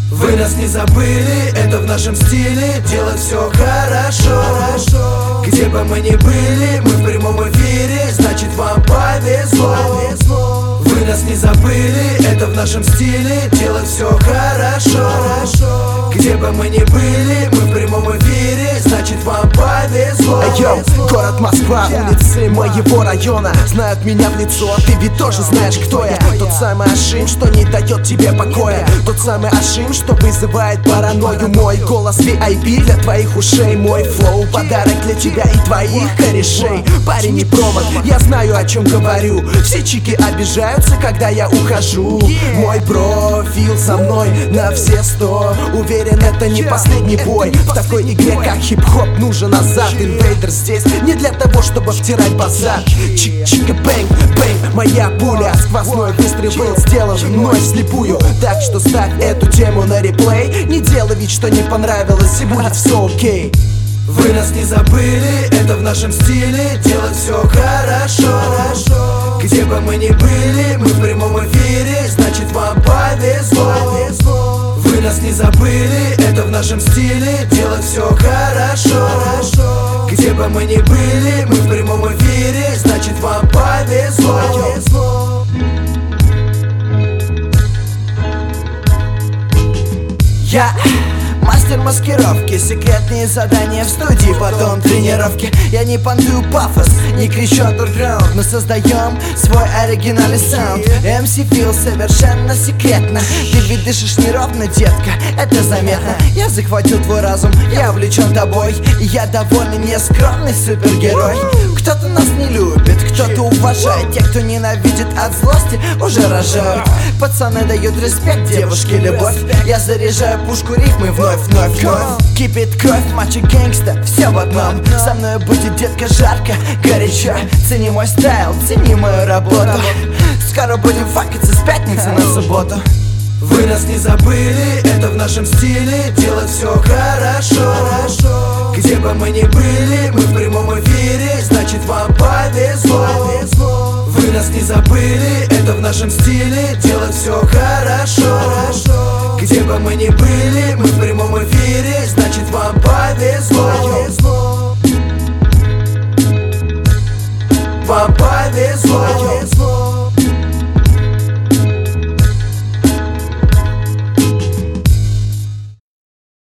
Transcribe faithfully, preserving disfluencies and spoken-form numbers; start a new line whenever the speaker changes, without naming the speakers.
Вы нас не забыли, это в нашем стиле. Делать все хорошо, хорошо. Где бы мы ни были, мы в прямом эфире, значит вам повезло, повезло. Вы нас не забыли, это в нашем стиле. Делать все хорошо, хорошо. Где бы мы ни были, мы в прямом эфире, значит вам повезло.
Йоу, город Москва, улицы моего района знают меня в лицо, ты ведь тоже знаешь, кто я. Тот самый Ашим, что не дает тебе покоя. Тот самый Ашим, что вызывает паранойю. Мой голос ви ай пи для твоих ушей. Мой флоу подарок для тебя и твоих корешей. Парень не промах, я знаю, о чем говорю. Все чики обижаются, когда я ухожу. Мой профиль со мной на все сто. Уверен, это не последний бой. В такой игре, как хип-хоп, нужен азарт. Инвейдер здесь не для того, чтобы втирать базар. Чик-чика-бэнг, бэнг, моя пуля. Сквозной выстрел был сделан мной вслепую. Так что ставь эту тему на реплей. Не делай вид, что не понравилось, и будет все окей.
Вы нас не забыли, это в нашем стиле. Делать все хорошо, хорошо. Где бы мы ни были, мы в прямом эфире, значит вам повезло, повезло. Вы нас не забыли, это в нашем стиле. Делать все хорошо, хорошо. Где бы мы ни были, мы в прямом эфире, значит вам повезло, повезло.
Я мастер маскировки, секретные задания в студии, потом тренировки. Я не понтую пафос, не кричу underground. Мы создаем свой оригинальный саунд. эм си Feel совершенно секретно. Ты ведь дышишь неровно, детка, это заметно. Я захватил твой разум, я увлечен тобой. И я довольно нескромный супергерой. Кто-то нас не любит, кто-то уважает. Те, кто ненавидит от злости, уже рожают. Пацаны дают респект, девушке любовь. Я заряжаю пушку рифмы вновь, вновь, вновь. Кипит кровь, мачо гэнгста, все в одном. Со мной будет, детка, жарко, горячо. Цени мой стайл, цени мою работу. Скоро будем факаться с пятницы на субботу.
Вы нас не забыли, это в нашем стиле. Делать все хорошо, хорошо. Где бы мы ни были, мы в прямом эфире, значит вам повезло, повезло. Вы нас не забыли, это в нашем стиле. Делать все хорошо, хорошо. Где бы мы ни были, мы в прямом эфире, значит вам повезло, повезло.